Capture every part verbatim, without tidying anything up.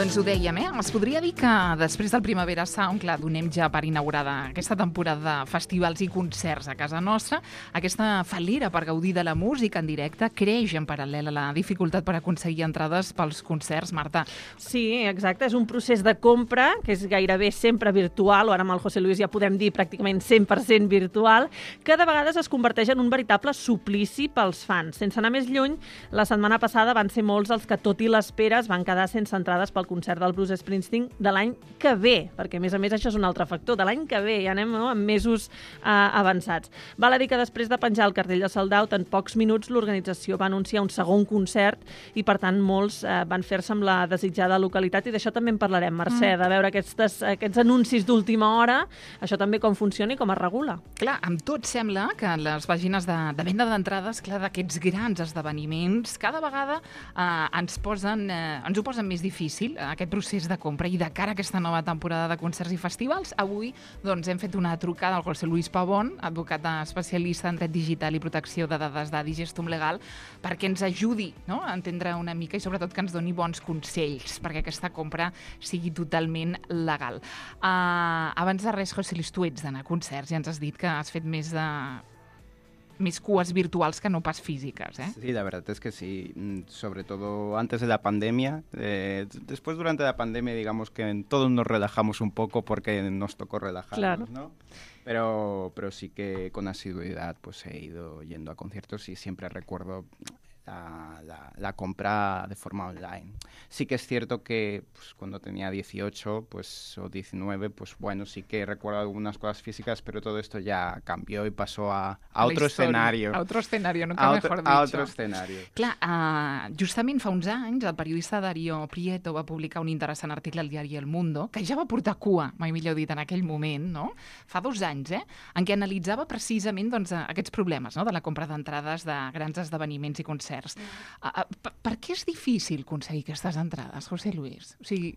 Doncs ho dèiem, eh? Es podria dir que després del Primavera Sound, clar, donem ja per inaugurada aquesta temporada de festivals i concerts a casa nostra. Aquesta fal·lera per gaudir de la música en directe creix en paral·lel a la dificultat per aconseguir entrades pels concerts, Marta. Sí, exacte. És un procés de compra que és gairebé sempre virtual, o ara amb el José Luis ja podem dir pràcticament cent per cent virtual, que de vegades es converteix en un veritable suplici pels fans. Sense anar més lluny, la setmana passada van ser molts els que, tot i l'espera, es van quedar sense entrades pel concert del Bruce Springsteen de l'any que ve, perquè a més a més això és un altre factor, de l'any que ve, ja anem no, amb mesos eh, avançats. Val a dir que després de penjar el cartell de sold out, en pocs minuts l'organització va anunciar un segon concert i per tant molts eh, van fer-se amb la desitjada localitat i d'això també en parlarem, Mercè, mm. de veure aquestes, aquests anuncis d'última hora, això també com funciona i com es regula. Clar, amb tot sembla que les pàgines de, de venda d'entrades, clar, d'aquests grans esdeveniments, cada vegada eh, ens posen, eh, ens ho posen més difícil, aquest procés de compra, i de cara a aquesta nova temporada de concerts i festivals, avui doncs, hem fet una trucada al José Luis Pavón, advocat especialista en dret digital i protecció de dades de Digestum Legal, perquè ens ajudi, no?, a entendre una mica i sobretot que ens doni bons consells perquè aquesta compra sigui totalment legal. Uh, abans de res, José Luis, tu ets d'anar a concerts i ens has dit que has fet més de... mis cuas virtuales que no pas físicas, ¿eh? Sí, la verdad es que sí, sobre todo antes de la pandemia. Eh, después, durante la pandemia, digamos que todos nos relajamos un poco porque nos tocó relajarnos, claro. ¿no? Pero, pero sí que con asiduidad pues he ido yendo a conciertos y siempre recuerdo la, la, la compra de forma online. Sí que es cierto que pues, cuando tenía dieciocho pues, o diecinueve, pues bueno, sí que recuerdo algunas cosas físicas, pero todo esto ya cambió y pasó a, a otro escenario. A otro escenario, nunca a mejor otro, dicho. A otro escenario. Clar, uh, justament fa uns anys el periodista Darío Prieto va publicar un interessant article al diari El Mundo, que ja va portar cua, mai millor dit, en aquell moment, no? Fa dos anys, eh? En què analitzava precisament doncs, aquests problemes, no?, de la compra d'entrades de grans esdeveniments i concerts. Uh, uh, per, per què és difícil aconseguir aquestes entrades, José Luis? O sigui...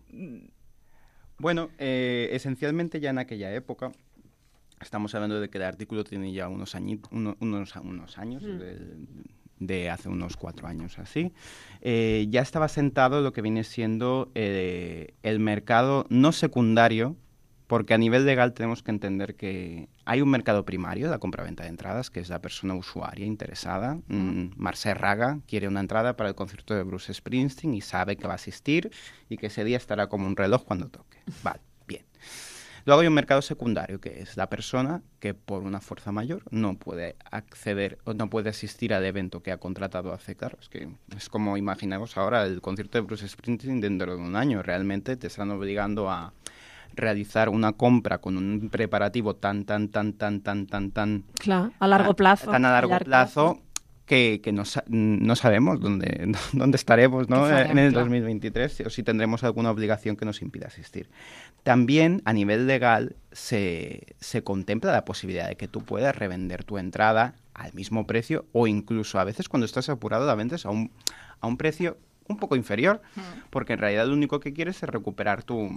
Bueno, eh, esencialmente ya en aquella época, estamos hablando de que el artículo tiene ya unos, añi, uno, unos, unos años, mm. de, de hace unos cuatro años así, eh, ya estaba sentado lo que viene siendo eh, el mercado no secundario, porque a nivel legal tenemos que entender que hay un mercado primario de la compra-venta de entradas, que es la persona usuaria interesada. Mm, Mercè Raga quiere una entrada para el concierto de Bruce Springsteen y sabe que va a asistir y que ese día estará como un reloj cuando toque. Vale, bien. Luego hay un mercado secundario, que es la persona que por una fuerza mayor no puede acceder o no puede asistir al evento que ha contratado hace, claro, es que es como imaginamos ahora el concierto de Bruce Springsteen dentro de un año. Realmente te están obligando a realizar una compra con un preparativo tan, tan, tan, tan, tan, tan, tan... Clar, a largo plazo. Tan a largo plazo, plazo que, que no, no sabemos dónde, dónde estaremos, ¿no?, en el dos mil veintitrés, o si tendremos alguna obligación que nos impida asistir. También, a nivel legal, se, se contempla la posibilidad de que tú puedas revender tu entrada al mismo precio, o incluso a veces cuando estás apurado la vendes a un, a un precio un poco inferior, porque en realidad lo único que quieres es recuperar tu...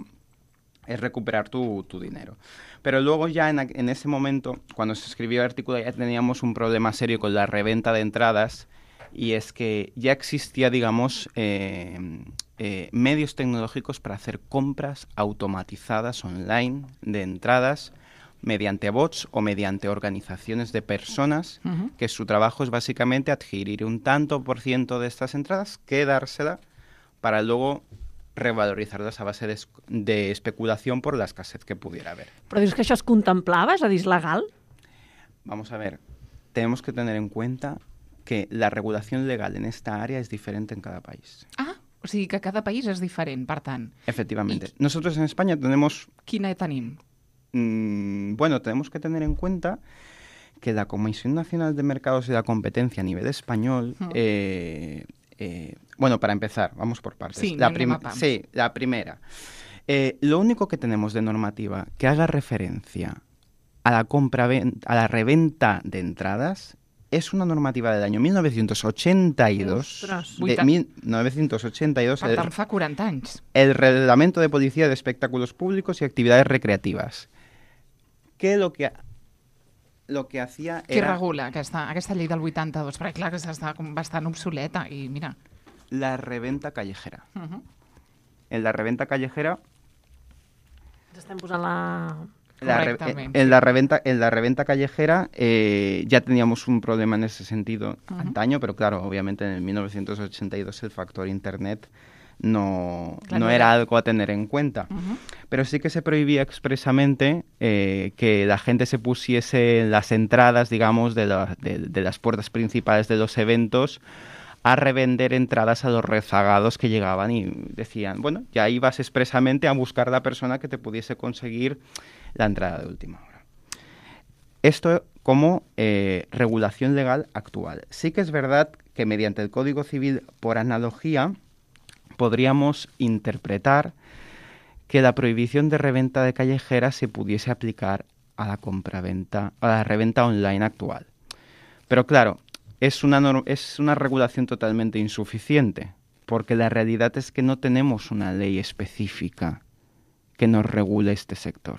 es recuperar tu, tu dinero. Pero luego ya en, en ese momento, cuando se escribió el artículo, ya teníamos un problema serio con la reventa de entradas, y es que ya existía, digamos, eh, eh, medios tecnológicos para hacer compras automatizadas online de entradas mediante bots o mediante organizaciones de personas, uh-huh. que su trabajo es básicamente adquirir un tanto por ciento de estas entradas, quedársela para luego revalorizar-les a base de, de especulación por la escasez que pudiera haber. Però dius que això es contemplava? És a dir, és legal? Vamos a ver, tenemos que tener en cuenta que la regulación legal en esta área es diferente en cada país. Ah, o sigui que cada país és diferent, per tant. Efectivamente. I... Nosotros en España tenemos... Quina tenim? Mm, bueno, tenemos que tener en cuenta que la Comisión Nacional de Mercados y la Competencia a nivel español... Mm. Eh, Eh, bueno, para empezar, vamos por partes. Sí, la, prim- sí, la primera. Eh, lo único que tenemos de normativa que haga referencia a la compra a la reventa de entradas es una normativa del año mil novecientos ochenta y dos. De mil novecientos ochenta y dos. Per tant, fa quaranta anys. El Reglamento de Policía de Espectáculos Públicos y Actividades Recreativas. Que lo que... lo que hacía era... Què regula aquesta, aquesta llei del vuitanta-dos? Perquè clar que està bastant obsoleta i mira... La reventa callejera. Uh-huh. en la reventa callejera... Ens estem posant la... La re, en, la reventa, en la reventa callejera eh, ya teníamos un problema en ese sentido uh-huh. antaño, pero claro, obviamente en el mil novecientos ochenta y dos el factor Internet no, claro, no era algo a tener en cuenta. Uh-huh. Pero sí que se prohibía expresamente eh, que la gente se pusiese en las entradas, digamos, de, la, de, de las puertas principales de los eventos a revender entradas a los rezagados que llegaban y decían, bueno, ya ibas expresamente a buscar la persona que te pudiese conseguir la entrada de última hora. Esto como eh, regulación legal actual. Sí que es verdad que mediante el Código Civil, por analogía, podríamos interpretar que la prohibición de reventa de callejeras se pudiese aplicar a la compraventa, a la reventa online actual. Pero claro, es una, norm- es una regulación totalmente insuficiente, porque la realidad es que no tenemos una ley específica que nos regule este sector.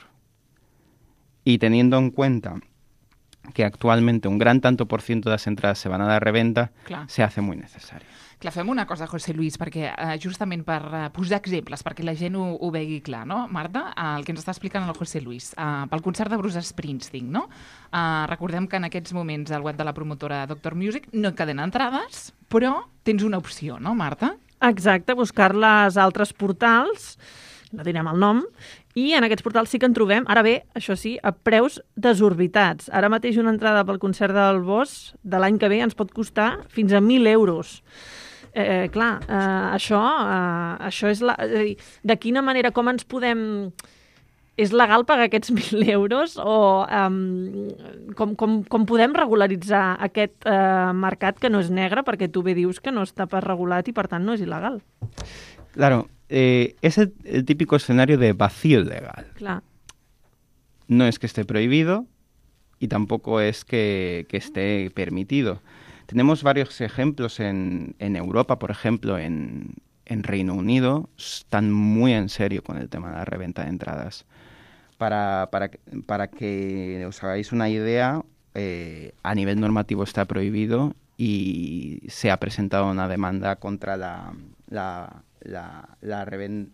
Y teniendo en cuenta que actualmente un gran tanto por ciento de las entrades se van a la reventa, clar, se hace muy necesario. Clar, fem una cosa, José Luis, perquè uh, justament per uh, posar exemples, perquè la gent ho, ho vegi clar, no? Marta, uh, el que ens està explicant el José Luis, uh, pel concert de Bruce Springsteen, no? Uh, recordem que en aquests moments al web de la promotora Doctor Music no queden entrades, però tens una opció, no, Marta? Exacte, buscar-les a altres portals, no direm el nom, i en aquests portals sí que en trobem, ara bé, això sí, a preus desorbitats. Ara mateix una entrada pel concert del Bosch de l'any que ve ens pot costar fins a mil euros. Eh, clar, eh, això, eh, això és la... És a dir, de quina manera, com ens podem... És legal pagar aquests mil euros o um, com, com, com podem regularitzar aquest uh, mercat que no és negre, perquè tu bé dius que no està pas regulat i per tant no és il·legal? Claro, eh, es el, el típico escenario de vacío legal. Claro. No es que esté prohibido y tampoco es que, que esté permitido. Tenemos varios ejemplos en, en Europa, por ejemplo, en, en Reino Unido, están muy en serio con el tema de la reventa de entradas. Para, para, para que os hagáis una idea, eh, a nivel normativo está prohibido y se ha presentado una demanda contra la, la, la, la, reven,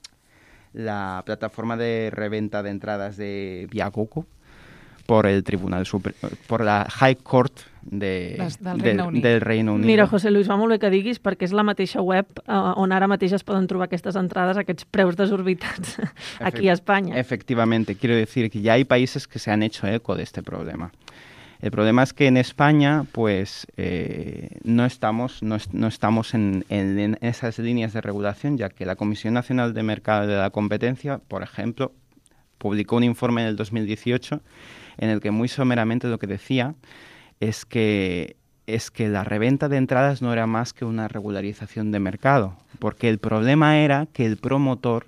la plataforma de reventa de entradas de Viagogo por el Tribunal Super, por la High Court de, del, del, Reino del Reino Unido. Mira, José Luis, va molt bé que diguis, perquè és la mateixa web eh, on ara mateix es poden trobar aquestes entrades, aquests preus desorbitats aquí a España. Efectivamente, quiero decir que ya hay países que se han hecho eco de este problema. El problema es que en España, pues, eh, no estamos, no, no estamos en, en, en esas líneas de regulación, ya que la Comisión Nacional de Mercado de la Competencia, por ejemplo, publicó un informe en el dos mil dieciocho en el que muy someramente lo que decía es que, es que la reventa de entradas no era más que una regularización de mercado, porque el problema era que el promotor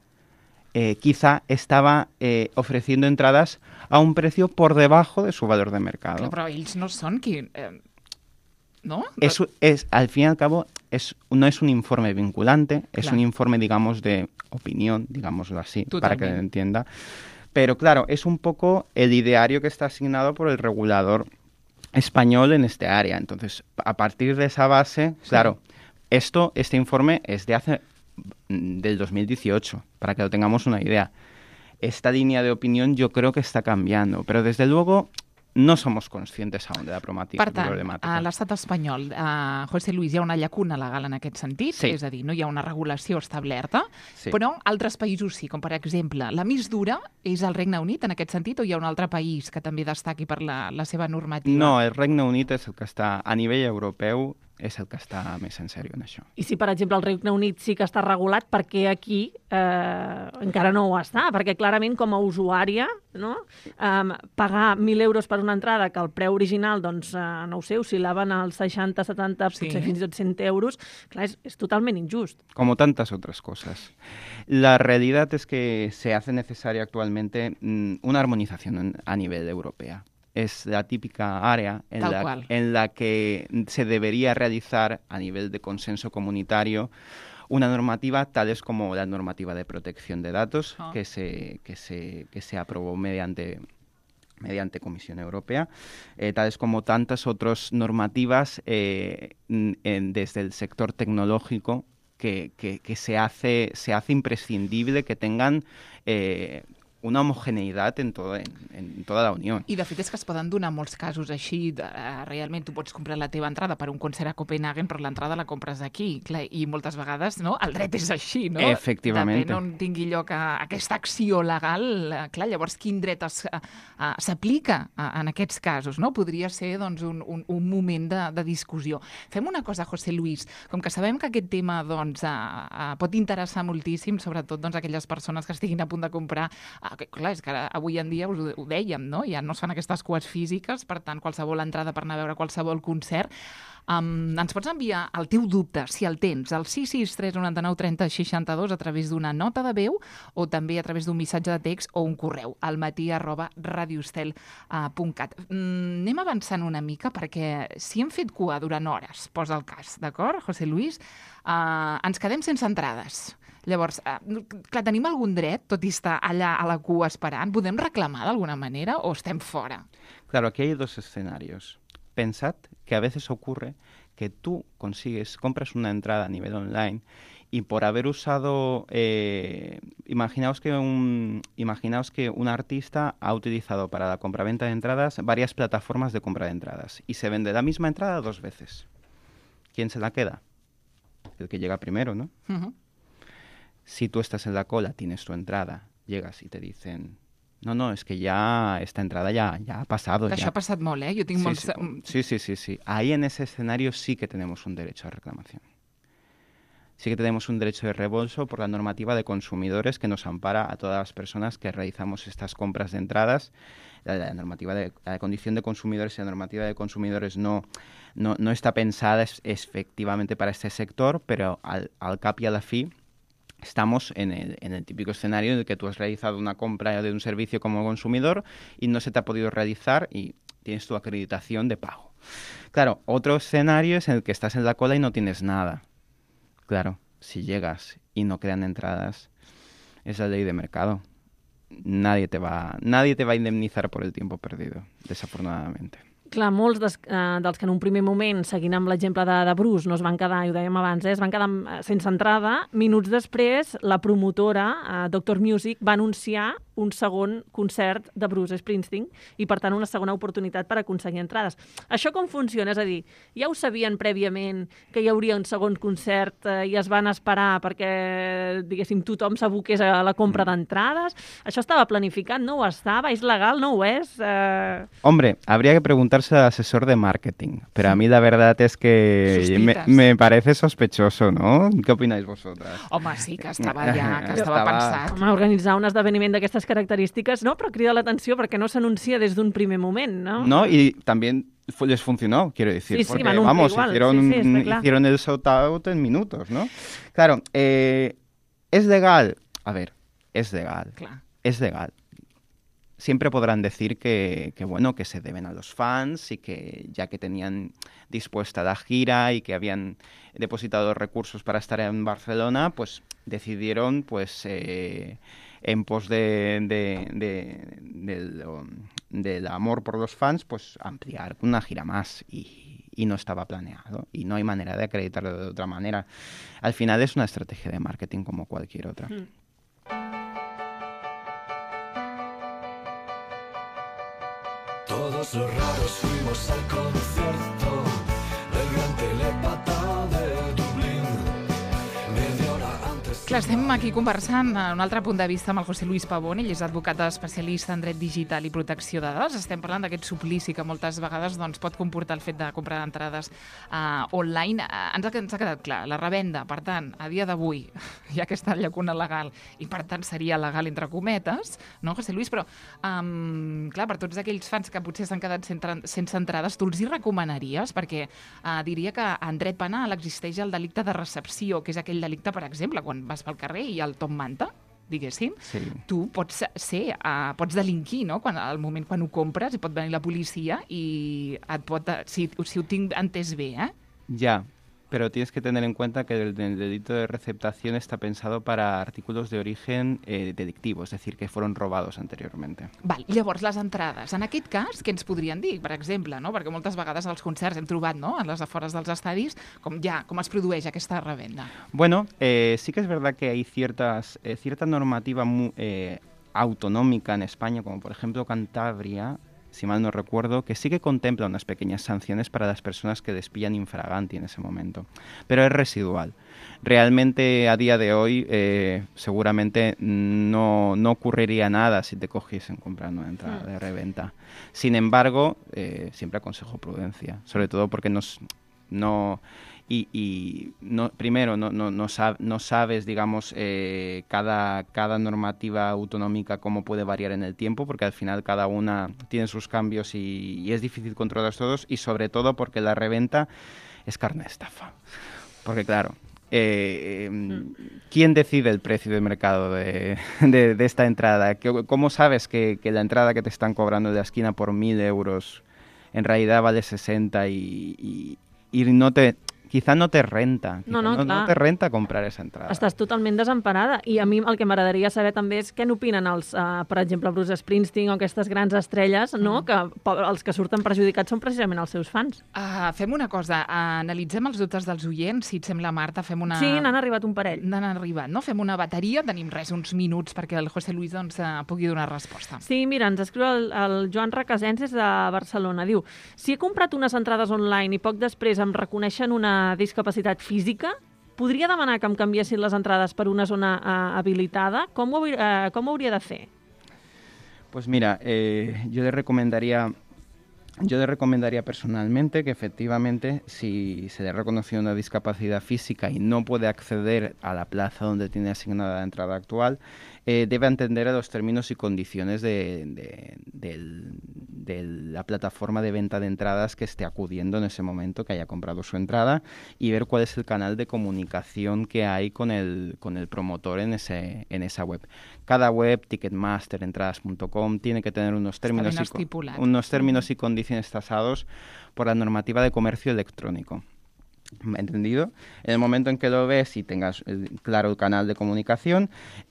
eh, quizá estaba eh, ofreciendo entradas a un precio por debajo de su valor de mercado. Claro, però ells no són qui... Eh, ¿no? Es, es, al fin y al cabo, es, no es un informe vinculante, claro. Es un informe, digamos, de opinión, digámoslo así, Tú para también. Que lo entienda. Pero claro, es un poco el ideario que está asignado por el regulador español en este área. Entonces, a partir de esa base, sí. Claro, esto, este informe es de hace del dos mil dieciocho, para que lo tengamos una idea. Esta línea de opinión yo creo que está cambiando, pero desde luego no somos conscientes aún de la problemàtica. Per tant, a l'estat espanyol, a José Luis, hi ha una llacuna legal en aquest sentit, sí. És a dir, no hi ha una regulació establerta, sí. Però altres països sí, com per exemple, la més dura és el Regne Unit en aquest sentit, o hi ha un altre país que també destaqui per la, la seva normativa? No, el Regne Unit és el que està, a nivell europeu, és el que està més en sèrio en això. I si, per exemple, el Regne Unit sí que està regulat, per què aquí eh, encara no ho està? Perquè clarament, com a usuària, no? eh, pagar mil euros per una entrada, que el preu original, doncs, eh, no ho sé, oscil·laven als seixanta, setanta, sí. Potser fins i tot cent euros, clar, és, és totalment injust. Como tantas otras cosas. La realidad es que se hace necesaria actualmente mm, una armonización en, a nivel europeo. Es la típica área en la, en la que se debería realizar a nivel de consenso comunitario una normativa tales como la normativa de protección de datos oh. que, se, que, se, que se aprobó mediante, mediante Comisión Europea, eh, tales como tantas otras normativas eh, en, desde el sector tecnológico que, que, que se, hace, se hace imprescindible que tengan eh, una homogeneïtat en, todo, en, en tota la Unió. I de fet és que es poden donar molts casos així. De, uh, realment tu pots comprar la teva entrada per un concert a Copenhagen, però l'entrada la compres aquí. Clar, i moltes vegades no, el dret és així, no? Efectivament. Depèn on tingui lloc a, aquesta acció legal. Uh, clar, llavors quin dret es, uh, uh, s'aplica uh, en aquests casos? No? Podria ser doncs, un, un, un moment de, de discussió. Fem una cosa, José Luis. Com que sabem que aquest tema doncs, uh, uh, pot interessar moltíssim, sobretot doncs, aquelles persones que estiguin a punt de comprar uh, que, clar, és que avui en dia us ho, ho dèiem, no? Ja no es fan aquestes cues físiques, per tant, qualsevol entrada per anar a veure qualsevol concert. Um, ens pots enviar el teu dubte, si el tens, al sis sis tres nou nou trenta seixanta-dos a través d'una nota de veu o també a través d'un missatge de text o un correu, al matí arroba radiostel punt cat. Mm, anem avançant una mica perquè si hem fet cua durant hores, posa el cas, d'acord, José Luis? Uh, ens quedem sense entrades. Llavors, eh, clar, tenim algun dret, tot i estar allà a la cua esperant? Podem reclamar d'alguna manera o estem fora? Claro, aquí hay dos escenarios. Pensad que a veces ocurre que tú consigues, compras una entrada a nivel online y por haber usado, eh, imaginaos que un, imaginaos que un artista ha utilizado para la compraventa de entradas varias plataformas de compra de entradas y se vende la misma entrada dos veces. ¿Quién se la queda? El que llega primero, ¿no? Uh-huh. Si tú estás en la cola, tienes tu entrada, llegas y te dicen, no, no, es que ya esta entrada ya, ya ha pasado. Això ya. ha passat molt, eh? Jo tinc sí, molts... Sí, sí, sí, sí. Ahí en ese escenario sí que tenemos un derecho a reclamación. Sí que tenemos un derecho de reembolso por la normativa de consumidores que nos ampara a todas las personas que realizamos estas compras de entradas. La, la normativa de la condición de consumidores y la normativa de consumidores no, no, no está pensada es, efectivamente para este sector, pero al, al cap y a la fi estamos en el, en el típico escenario en el que tú has realizado una compra de un servicio como consumidor y no se te ha podido realizar y tienes tu acreditación de pago. Claro, otro escenario es en el que estás en la cola y no tienes nada. Claro, si llegas y no quedan entradas, es la ley de mercado. Nadie te va, nadie te va a indemnizar por el tiempo perdido, desafortunadamente. Clar, molts des, eh, dels que en un primer moment, seguint amb l'exemple de, de Bruce, no es van quedar, i ho dèiem abans, eh, es van quedar sense entrada, minuts després la promotora, eh, Doctor Music, va anunciar un segon concert de Bruce Springsteen i, per tant, una segona oportunitat per aconseguir entrades. Això com funciona? És a dir, ja ho sabien prèviament que hi hauria un segon concert eh, i es van esperar perquè, diguéssim, tothom s'aboqués a la compra d'entrades? Això estava planificat, no ho estava? És legal, no ho és? Eh... Hombre, habría que preguntarse al asesor de marketing, pero a mí la verdad es que me, me parece sospechoso, ¿no? ¿Qué opináis vosotras? Home, sí, que estava ja, que estava, estava pensat. Home, organitzar un esdeveniment d'aquestes característiques, no? Però crida l'atenció perquè no s'anuncia des d'un primer moment, ¿no? No, y también les funcionó, quiero decir, sí, sí, porque, vamos, igual. hicieron, sí, sí, hicieron el sold out en minutos, ¿no? Claro, eh, ¿es legal? A ver, es legal, Clar. es legal. Siempre podrán decir que, que, bueno, que se deben a los fans y que ya que tenían dispuesta la gira y que habían depositado recursos para estar en Barcelona, pues decidieron, pues, eh, en pos de, de, de, de, de, del amor por los fans, pues ampliar una gira más y, y no estaba planeado y no hay manera de acreditarlo de otra manera. Al final es una estrategia de marketing como cualquier otra. Mm. Todos los raros fuimos al concierto del gran telépata de Dublín. Media hora antes... Clar, estem aquí conversant a un altre punt de vista amb el José Luis Pavón, ell és advocat especialista en dret digital i protecció de dades. Estem parlant d'aquest suplici que moltes vegades doncs, pot comportar el fet de comprar entrades uh, online. Uh, ens, ha, ens ha quedat clar, la revenda, per tant, a dia d'avui, ja que està en llacuna legal, i per tant seria legal entre cometes, no, José Luis? Però, um, clar, per tots aquells fans que potser s'han quedat sense entrades, tu els hi recomanaries? Perquè uh, diria que en dret penal existeix el delicte de recepció, que és aquell delicte, per exemple, quan vas pel carrer i el top manta, diguéssim, sí. Tu pots ser, uh, pots delinquir, no? Quan, al moment quan ho compres i pot venir la policia i et pot, si, si ho tinc entès bé, eh? Ja, pero tienes que tener en cuenta que el, el delito de receptación está pensado para artículos de origen eh, delictivo, és a dir, que foren robats anteriorment. Val, llavors, les entrades. En aquest cas, què ens podrien dir, per exemple? No? Perquè moltes vegades als concerts hem trobat, no?, a les afores dels estadis, com ja com es produeix aquesta revenda. Bueno, eh, sí que es verdad que hay ciertas, eh, cierta normativa mu, eh, autonómica en España, como por ejemplo Cantabria, si mal no recuerdo, que sí que contempla unas pequeñas sanciones para las personas que despillan infraganti en ese momento, pero es residual. Realmente a día de hoy eh, seguramente no, no ocurriría nada si te cogiesen comprando una entrada de reventa. Sin embargo, eh, siempre aconsejo prudencia, sobre todo porque nos, no... Y, y no, primero, no, no, no, sab, no sabes, digamos, eh, cada, cada normativa autonómica cómo puede variar en el tiempo, porque al final cada una tiene sus cambios y, y es difícil controlarlos todos, y sobre todo porque la reventa es carne de estafa. Porque claro, eh, ¿quién decide el precio de mercado de, de, de esta entrada? ¿Cómo sabes que, que la entrada que te están cobrando de la esquina por mil euros en realidad vale sesenta y, y, y no te... Quizá no te renta, no, no, no, no te renta comprar esa entrada. Estàs totalment desemparada. I a mi el que m'agradaria saber també és què n'opinen els, uh, per exemple, Bruce Springsteen o aquestes grans estrelles, no? Mm. Que els que surten perjudicats són precisament els seus fans. Uh, fem una cosa, uh, analitzem els dubtes dels oients, si et sembla, Marta, fem una... Sí, n'han arribat un parell. N'han arribat, no? Fem una bateria, tenim res, uns minuts perquè el José Luis doncs, uh, pugui donar resposta. Sí, mira, ens escriu el, el Joan Requesens des de Barcelona. Diu, si he comprat unes entrades online i poc després em reconeixen una discapacitat física, podria demanar que em canviessin les entrades per una zona uh, habilitada? Com ho, uh, com ho hauria de fer? Pues mira, eh, yo le recomendaría... Yo le recomendaría personalmente que efectivamente si se le ha reconocido una discapacidad física y no puede acceder a la plaza donde tiene asignada la entrada actual, eh, debe atender a los términos y condiciones de, de, de, de la plataforma de venta de entradas que esté acudiendo en ese momento, que haya comprado su entrada, y ver cuál es el canal de comunicación que hay con el, con el promotor en, ese, en esa web. Cada web, Ticketmaster, entradas punto com, tiene que tener unos términos, y, unos términos y condiciones tasados por la normativa de comercio electrónico. ¿Entendido? En el momento en que lo ves y tengas el, claro el canal de comunicación,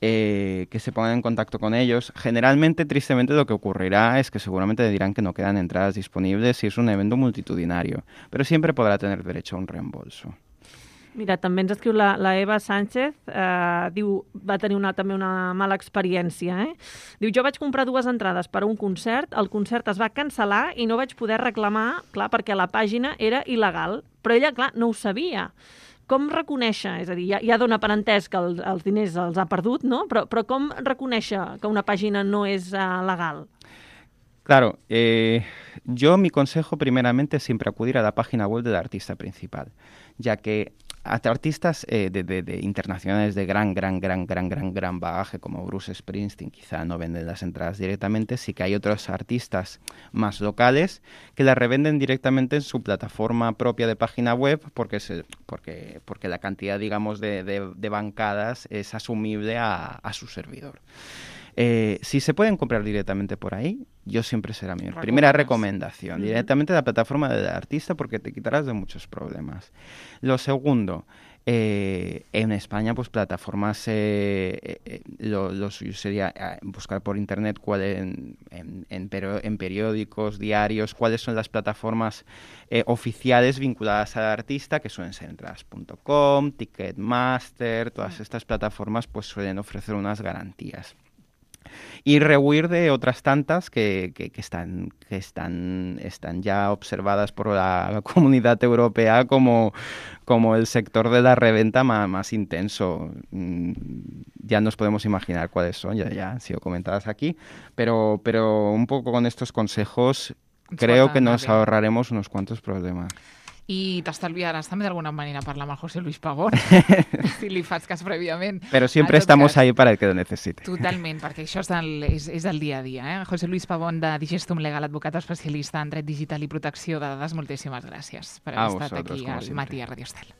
eh, que se pongan en contacto con ellos. Generalmente, tristemente, lo que ocurrirá es que seguramente le dirán que no quedan entradas disponibles si es un evento multitudinario, pero siempre podrá tener derecho a un reembolso. Mira, també ens escriu la, la Eva Sánchez, eh, diu, va tenir una, també una mala experiència. Eh? Diu, jo vaig comprar dues entrades per a un concert, el concert es va cancel·lar i no vaig poder reclamar, clar, perquè la pàgina era il·legal, però ella, clar, no ho sabia. Com reconèixer? És a dir, ja, ja dona per entès que el, els diners els ha perdut, no? Però, però com reconèixer que una pàgina no és uh, legal? Claro, eh, yo mi consejo primeramente es siempre acudir a la página web del artista principal, ya que artistas eh, de, de, de internacionales de gran, gran, gran, gran, gran, gran bagaje como Bruce Springsteen quizá no venden las entradas directamente, sí que hay otros artistas más locales que las revenden directamente en su plataforma propia de página web porque, se, porque, porque la cantidad, digamos, de, de, de bancadas es asumible a, a su servidor. Eh, si se pueden comprar directamente por ahí, yo siempre será mi primera recomendación. Uh-huh. Directamente a la plataforma del artista porque te quitarás de muchos problemas. Lo segundo, eh, en España, pues plataformas, eh, eh, lo, lo suyo sería eh, buscar por internet cuál en, en, en, perio, en periódicos, diarios, cuáles son las plataformas eh, oficiales vinculadas al artista, que suelen ser entradas punto com, Ticketmaster, todas estas plataformas pues suelen ofrecer unas garantías. Y rehuir de otras tantas que, que, que, están, que están, están ya observadas por la Comunidad Europea como, como el sector de la reventa más, más intenso. Ya nos podemos imaginar cuáles son, ya, ya han sido comentadas aquí, pero, pero un poco con estos consejos creo que nos ahorraremos unos cuantos problemas. I t'estalviaràs també d'alguna manera parlar amb el José Luis Pavón, si li fas cas prèviament. Pero siempre estamos cas, ahí para el que lo necesite. Totalment, perquè això és el, és, és el dia a dia. Eh? José Luis Pavón, de Digestum Legal, advocat especialista en dret digital i protecció de dades, moltíssimes gràcies per haver estat aquí al Matí a Radio Estel.